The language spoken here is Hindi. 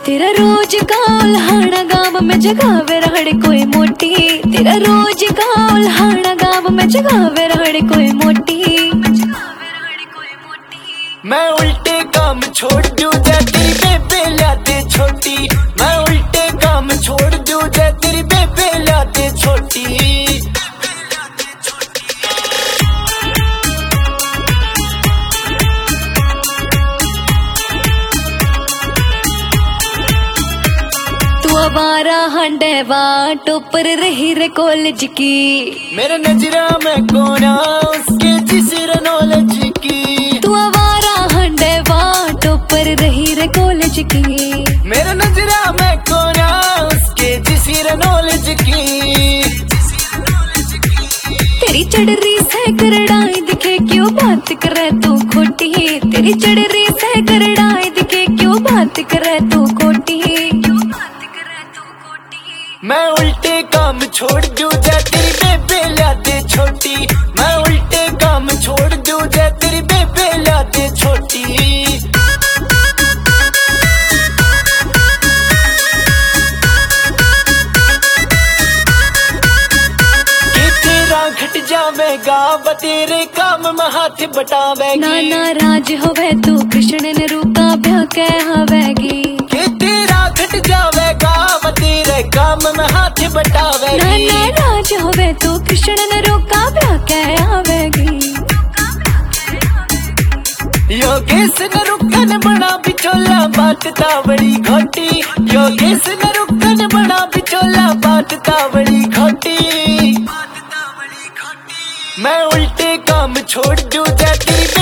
तेरा रोज का उल्हाड़ा गाँव में जगावे रहड़े कोई मोटी। तेरा रोज का उल्हाड़ा गाँव में जगावे रहड़े कोई मोटी। मैं उल्टे काम छोड़ दूं जा तेरी बेबे लाते छोटी। मैं उल्टे काम छोड़ दूं जा तेरी बेबे लाते छोटी। आवारा हंडेवा टोपर रही रे कॉलेज की। मेरे नजरा में कोना उसके जिसर नॉलेज की। तू आवारा हंडेवा टोपर रही रे कॉलेज की। मेरे नजरा में कोना उसके जिसर नॉलेज की। तेरी चढ़री से करड़ाई दिखे क्यों बात करे तू खोटी। तेरी चढ़री से करड़ाई दिखे क्यों बात करे तू खोटी। मैं उल्टे काम छोड़ दूं जा तेरी बेबे लाते छोटी। मैं उल्टे काम छोड़ दूं जा तेरी बेबे लाते छोटी। कि तेरा घट जावेगा तेरे काम में हाथ बटावेगी। नाना राज होवे तू कृष्ण ने रूपा ब्याह कह हवेगी। कि तेरा घट जावेगा तेरे काम में हाथ बटावेगी। नाना राज होवे तू कृष्ण ने रोका ब्याह कह आवेगी। योगेश न रुकन बड़ा बिचोला बात तावड़ी घोटी। योगेश न रुकन बड़ा बिचोला बात तावड़ी घोटी। मैं उल्टे काम छोड़ दूं जा तेरी